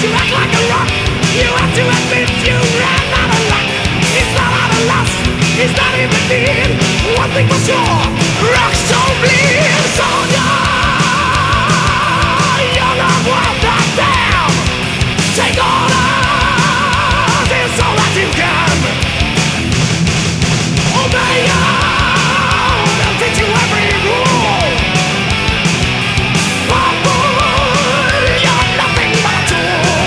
You act like a rock. You have to admit you ran out of luck. It's not out of lust, it's not even need. One thing for sure, rocks don't bleed. Soldier, you're not worth the damn. Take orders, it's all that you can. Obey them, they'll teach you every rule. But you're nothing but a tool.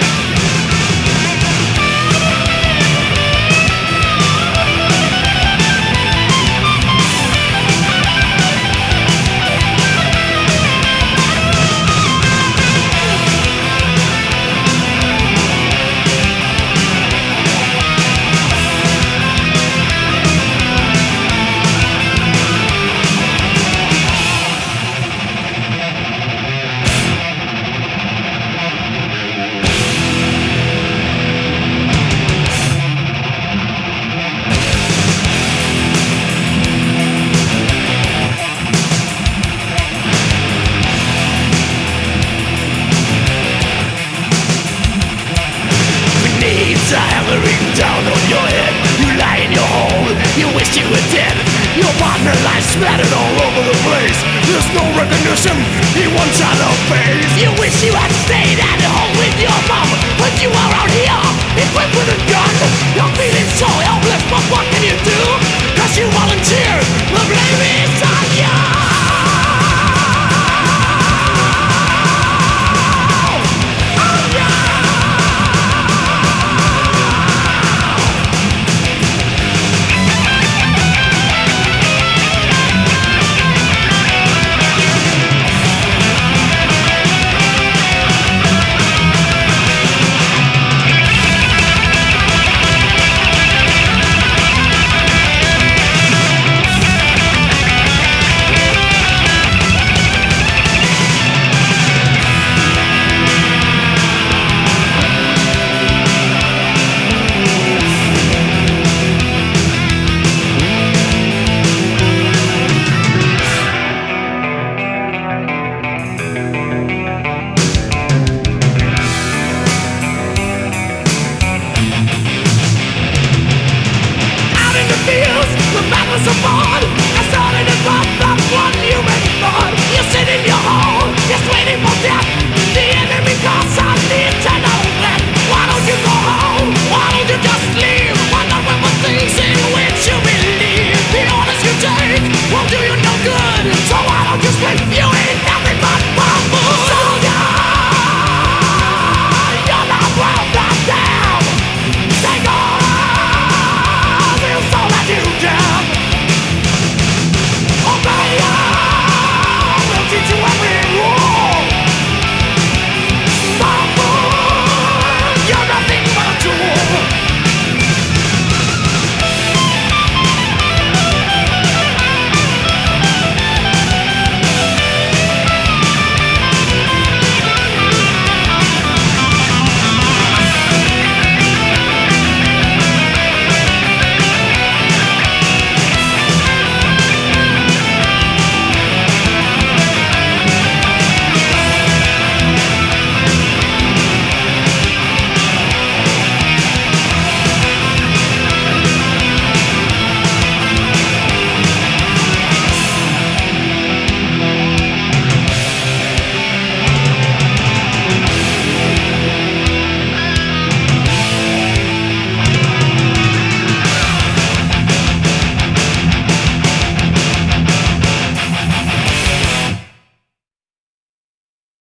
Hammering down on your head. You lie in your hole, you wish you were dead. Your partner lies splattered all over the place. There's no recognition, he wants out of face. You wish you had stayed.